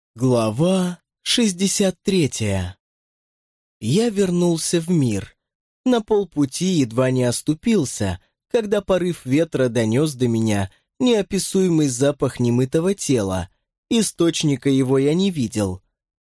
Глава 63. Я вернулся в мир. На полпути едва не оступился, когда порыв ветра донес до меня неописуемый запах немытого тела. Источника его я не видел.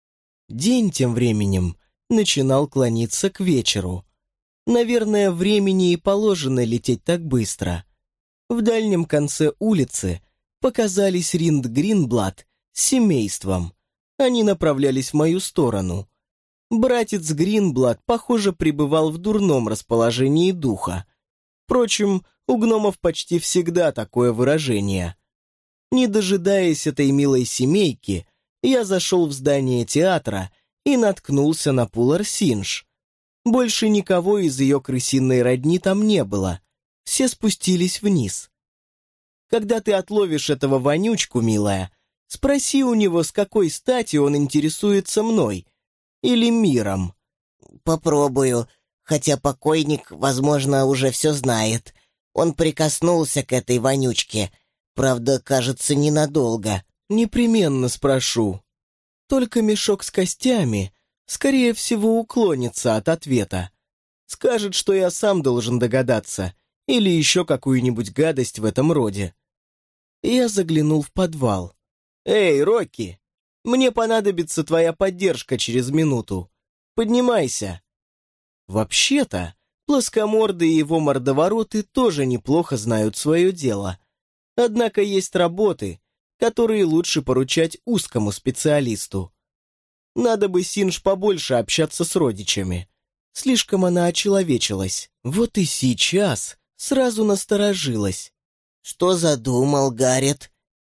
День тем временем начинал клониться к вечеру. Наверное, времени и положено лететь так быстро. В дальнем конце улицы показались Ринд Гринблад с семейством. Они направлялись в мою сторону. Братец Гринблад, похоже, пребывал в дурном расположении духа. Впрочем, у гномов почти всегда такое выражение. Не дожидаясь этой милой семейки, я зашел в здание театра и наткнулся на Пулар Синж. Больше никого из ее крысиной родни там не было. Все спустились вниз. Когда ты отловишь этого вонючку, милая, спроси у него, с какой стати он интересуется мной или миром. Попробую, хотя покойник, возможно, уже все знает. Он прикоснулся к этой вонючке, правда, кажется, ненадолго. Непременно спрошу. Только мешок с костями, скорее всего, уклонится от ответа. Скажет, что я сам должен догадаться, или еще какую-нибудь гадость в этом роде. Я заглянул в подвал. «Эй, Рокки, мне понадобится твоя поддержка через минуту. Поднимайся». Вообще-то, плоскоморды и его мордовороты тоже неплохо знают свое дело. Однако есть работы, которые лучше поручать узкому специалисту. Надо бы Синж побольше общаться с родичами. Слишком она очеловечилась. Вот и сейчас сразу насторожилась. Что задумал Гаррет?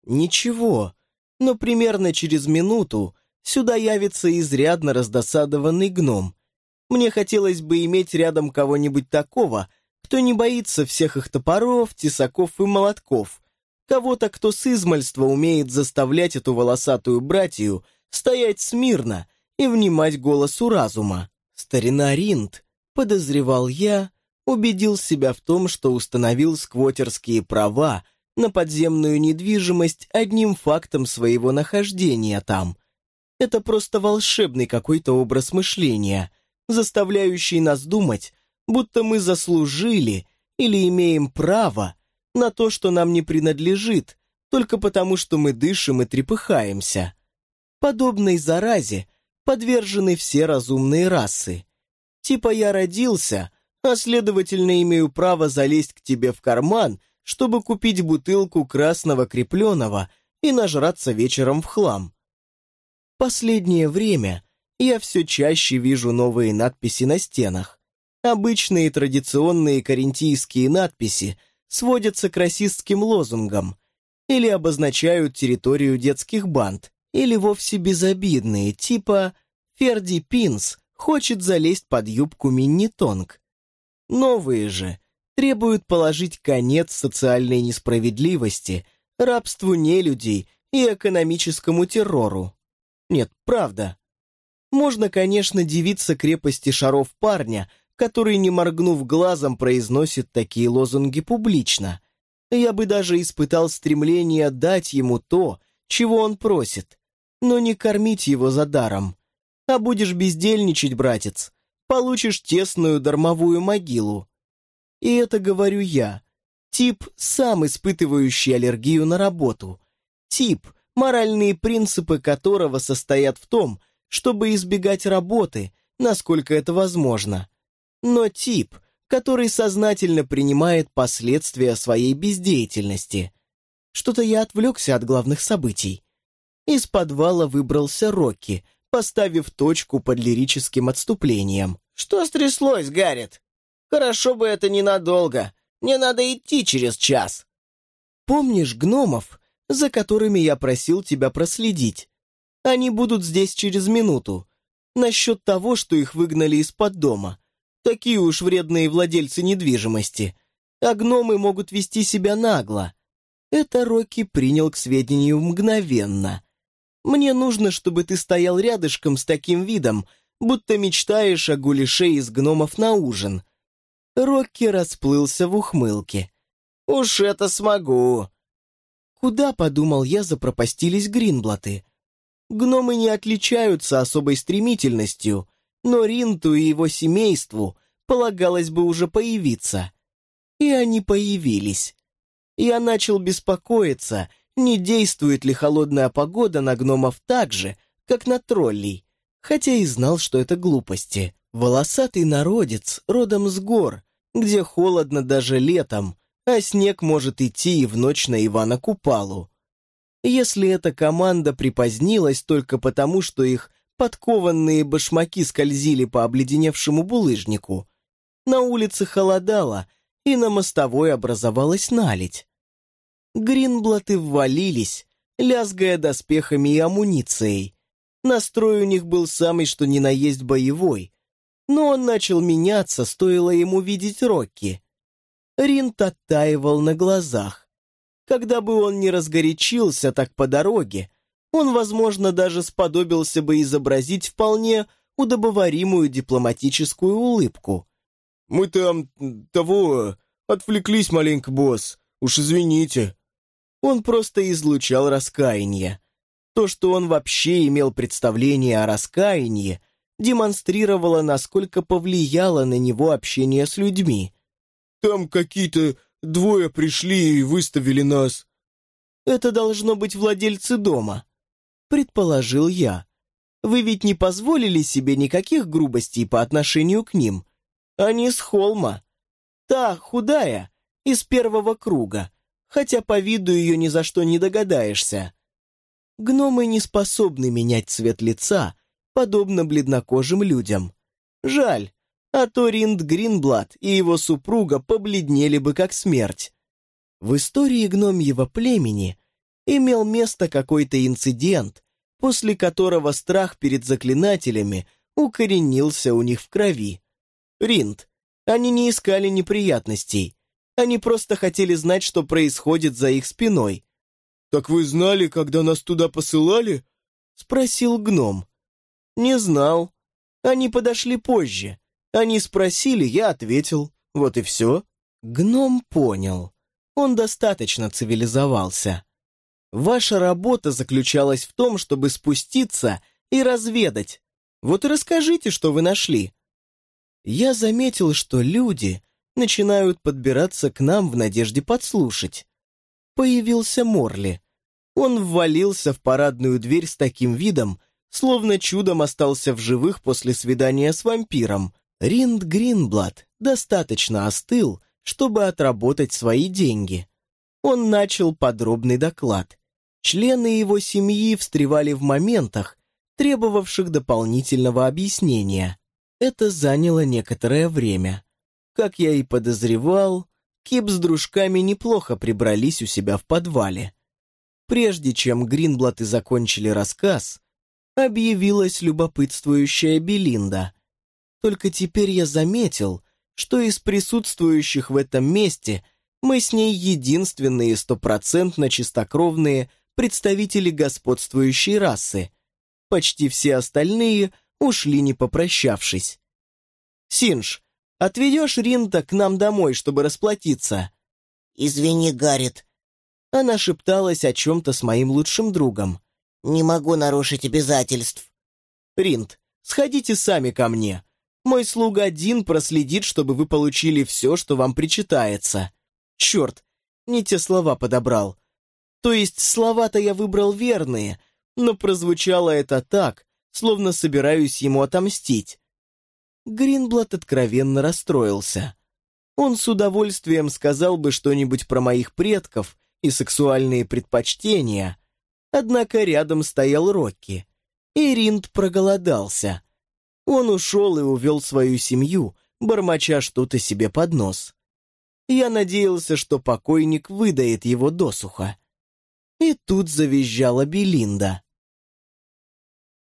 Ничего, но примерно через минуту сюда явится изрядно раздосадованный гном. Мне хотелось бы иметь рядом кого-нибудь такого, кто не боится всех их топоров, тесаков и молотков, кого-то, кто с измальства умеет заставлять эту волосатую братью стоять смирно и внимать голосу разума. Старина Ринд, подозревал я, убедил себя в том, что установил сквотерские права на подземную недвижимость одним фактом своего нахождения там. Это просто волшебный какой-то образ мышления, заставляющий нас думать, будто мы заслужили или имеем право на то, что нам не принадлежит, только потому, что мы дышим и трепыхаемся. Подобной заразе подвержены все разумные расы. Типа я родился, а следовательно имею право залезть к тебе в карман, чтобы купить бутылку красного крепленого и нажраться вечером в хлам. Последнее время я все чаще вижу новые надписи на стенах. Обычные традиционные карентийские надписи сводятся к расистским лозунгам или обозначают территорию детских банд, или вовсе безобидные, типа «Ферди Пинс хочет залезть под юбку Минни Тонг». Новые же требуют положить конец социальной несправедливости, рабству нелюдей и экономическому террору. Нет, правда. Можно, конечно, дивиться крепости шаров парня, который, не моргнув глазом, произносит такие лозунги публично. Я бы даже испытал стремление дать ему то, чего он просит, но не кормить его за даром. А будешь бездельничать, братец, получишь тесную дармовую могилу. И это говорю я, тип, сам испытывающий аллергию на работу, тип, моральные принципы которого состоят в том, чтобы избегать работы, насколько это возможно, но тип, который сознательно принимает последствия своей бездеятельности. Что-то я отвлекся от главных событий. Из подвала выбрался Рокки, поставив точку под лирическим отступлением. Что стряслось, Гаррет? Хорошо бы это ненадолго. Мне надо идти через час. Помнишь гномов, за которыми я просил тебя проследить? Они будут здесь через минуту. Насчет того, что их выгнали из-под дома. Такие уж вредные владельцы недвижимости. А гномы могут вести себя нагло. Это Рокки принял к сведению мгновенно. Мне нужно, чтобы ты стоял рядышком с таким видом, будто мечтаешь о гуляше из гномов на ужин. Рокки расплылся в ухмылке. Уж это смогу. Куда, подумал я, запропастились Гринблаты? Гномы не отличаются особой стремительностью, но Ринту и его семейству полагалось бы уже появиться. И они появились. Я начал беспокоиться, не действует ли холодная погода на гномов так же, как на троллей, хотя и знал, что это глупости. Волосатый народец родом с гор, где холодно даже летом, а снег может идти и в ночь на Ивана Купалу. Если эта команда припозднилась только потому, что их подкованные башмаки скользили по обледеневшему булыжнику, на улице холодало, и на мостовой образовалась наледь. Гринблаты ввалились, лязгая доспехами и амуницией. Настрой у них был самый что ни на есть боевой, но он начал меняться, стоило ему видеть Рокки. Ринт оттаивал на глазах. Когда бы он не разгорячился так по дороге, он, возможно, даже сподобился бы изобразить вполне удобоваримую дипломатическую улыбку. «Мы там, отвлеклись маленько, босс, уж извините». Он просто излучал раскаяние. То, что он вообще имел представление о раскаянии, демонстрировало, насколько повлияло на него общение с людьми. «Там какие-то двое пришли и выставили нас». «Это должно быть владельцы дома», — предположил я. «Вы ведь не позволили себе никаких грубостей по отношению к ним. Они с холма. Та, худая, из первого круга, хотя по виду ее ни за что не догадаешься. Гномы не способны менять цвет лица, подобно бледнокожим людям. Жаль, а то Ринд Гринблат и его супруга побледнели бы как смерть. В истории гномьего племени имел место какой-то инцидент, после которого страх перед заклинателями укоренился у них в крови. Ринд, они не искали неприятностей, они просто хотели знать, что происходит за их спиной. «Так вы знали, когда нас туда посылали?» — спросил гном. «Не знал. Они подошли позже. Они спросили, я ответил. Вот и все». Гном понял. Он достаточно цивилизовался. Ваша работа заключалась в том, чтобы спуститься и разведать. Вот и расскажите, что вы нашли. Я заметил, что люди начинают подбираться к нам в надежде подслушать. Появился Морли. Он ввалился в парадную дверь с таким видом, словно чудом остался в живых после свидания с вампиром. Ринд Гринблат достаточно остыл, чтобы отработать свои деньги. Он начал подробный доклад. Члены его семьи встревали в моментах, требовавших дополнительного объяснения. Это заняло некоторое время. Как я и подозревал, Кип с дружками неплохо прибрались у себя в подвале. Прежде чем Гринблаты закончили рассказ, объявилась любопытствующая Белинда. Только теперь я заметил, что из присутствующих в этом месте мы с ней единственные стопроцентно чистокровные представители господствующей расы. Почти все остальные ушли, не попрощавшись. «Синж, отведешь Ринта к нам домой, чтобы расплатиться?» «Извини, Гаррет». Она шепталась о чем-то с моим лучшим другом. «Не могу нарушить обязательств». «Ринт, сходите сами ко мне. Мой слуга Дин проследит, чтобы вы получили все, что вам причитается». Черт, не те слова подобрал. То есть слова-то я выбрал верные, но прозвучало это так, словно собираюсь ему отомстить. Гринблат откровенно расстроился. Он с удовольствием сказал бы что-нибудь про моих предков и сексуальные предпочтения, однако рядом стоял Рокки, и Ринд проголодался. Он ушел и увел свою семью, бормоча что-то себе под нос. Я надеялся, что покойник выдает его досуха. И тут завизжала Белинда.